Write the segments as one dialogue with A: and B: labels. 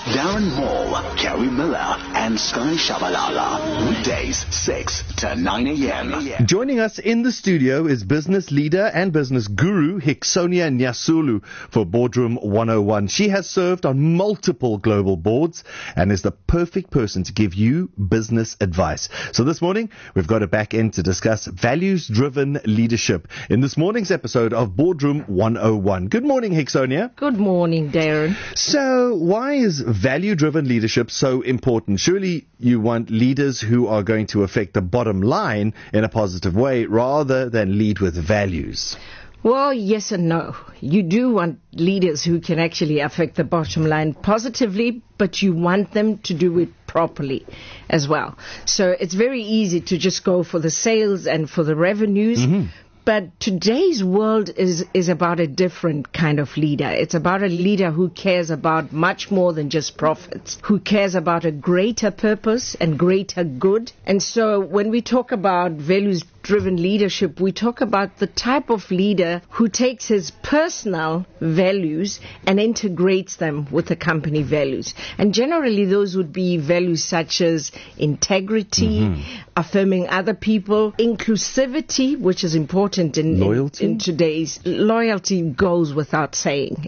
A: Darren Hall, Kerry Miller, and Sky Shabalala. Weekdays, 6 to 9 a.m.
B: Joining us in the studio is business leader and business guru Hixonia Nyasulu for Boardroom 101. She has served on multiple global boards and is the perfect person to give you business advice. So this morning, we've got her back in to discuss values-driven leadership in this morning's episode of Boardroom 101. Good morning, Hixonia.
C: Good morning, Darren.
B: So why is value-driven leadership so important? Surely you want leaders who are going to affect the bottom line in a positive way rather than lead with values.
C: Well, yes and no. You do want leaders who can actually affect the bottom line positively, but you want them to do it properly as well. So it's very easy to just go for the sales and for the revenues. Mm-hmm. But today's world is about a different kind of leader. It's about a leader who cares about much more than just profits, who cares about a greater purpose and greater good. And so when we talk about values-driven leadership, we talk about the type of leader who takes his personal values and integrates them with the company values. And generally those would be values such as integrity, affirming other people, inclusivity, which is important in today's. Loyalty goes without saying.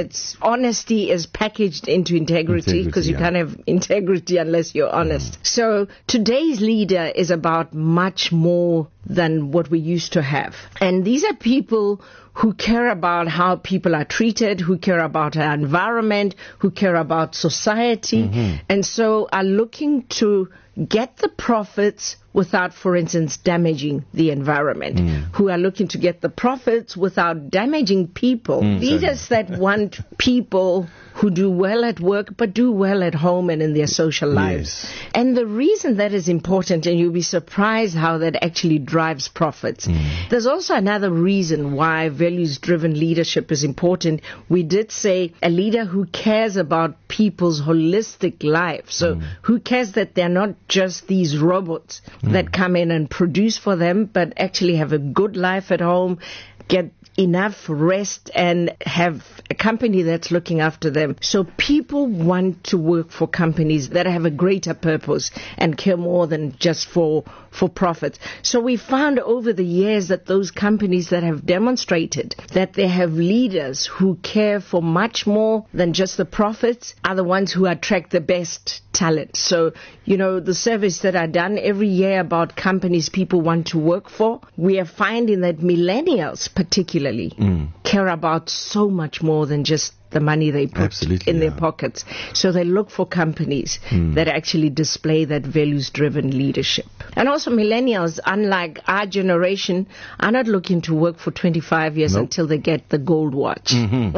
C: Honesty is packaged into integrity because you can't have integrity unless you're honest. So today's leader is about much more than what we used to have. And these are people who care about how people are treated, who care about our environment, who care about society, and so are looking to get the profits without, for instance, damaging the environment, who are looking to get the profits without damaging people. Leaders that want people who do well at work but do well at home and in their social lives. Yes. And the reason that is important, and you'll be surprised how that actually drives profits. There's also another reason why values-driven leadership is important. We did say a leader who cares about people's holistic life. So who cares that they're not just these robots that come in and produce for them, but actually have a good life at home, get enough rest, and have a company that's looking after them. So people want to work for companies that have a greater purpose and care more than just for profit. So we found over the years that those companies that have demonstrated that they have leaders who care for much more than just the profits are the ones who attract the best talent. So, the surveys that are done every year about companies people want to work for, we are finding that millennials particularly care about so much more than just the money they put in their pockets. So they look for companies that actually display that values-driven leadership. And also millennials, unlike our generation, are not looking to work for 25 years until they get the gold watch.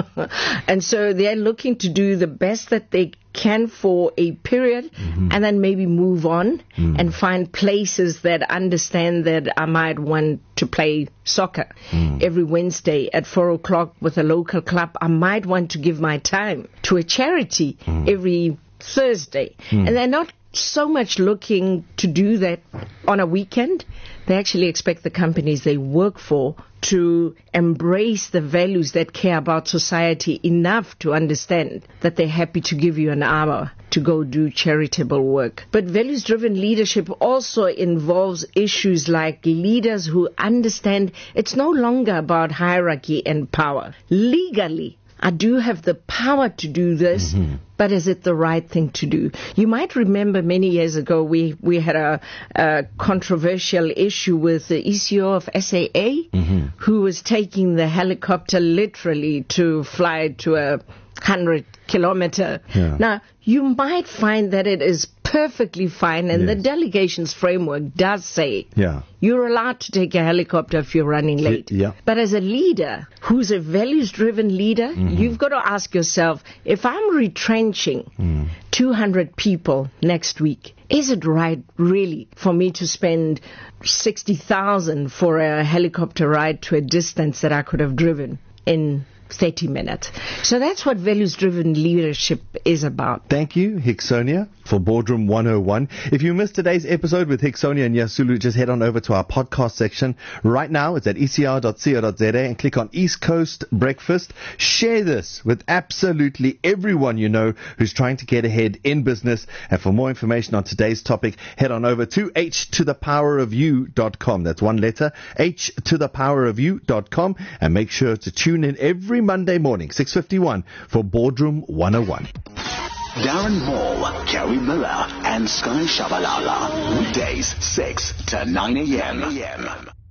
C: And so they're looking to do the best that they can for a period and then maybe move on and find places that understand that I might want to play soccer every Wednesday at 4 o'clock with a local club. I might want to give my time to a charity every Thursday. And they're not so much looking to do that on a weekend. They actually expect the companies they work for to embrace the values that care about society enough to understand that they're happy to give you an hour to go do charitable work. But values-driven leadership also involves issues like leaders who understand it's no longer about hierarchy and power. Legally, I do have the power to do this, but is it the right thing to do? You might remember many years ago we had a controversial issue with the ECO of SAA, who was taking the helicopter literally to fly to a 100-kilometer. Now, you might find that it is perfectly fine, and the delegations framework does say you're allowed to take a helicopter if you're running late. But as a leader who's a values-driven leader, you've got to ask yourself, if I'm retrenching 200 people next week, is it right really for me to spend 60,000 for a helicopter ride to a distance that I could have driven in 30 minutes. So that's what values-driven leadership is about.
B: Thank you, Hixonia, for Boardroom 101. If you missed today's episode with Hixonia and Nyasulu, just head on over to our podcast section. Right now, it's at ecr.co.za and click on East Coast Breakfast. Share this with absolutely everyone you know who's trying to get ahead in business. And for more information on today's topic, head on over to htothepowerofu.com. That's one letter, htothepowerofu.com. And make sure to tune in every Monday morning, 6:51, for Boardroom 101.
A: Darren Hall, Kerry Miller, and Sky Shabalala. Weekdays, 6 to 9 a.m.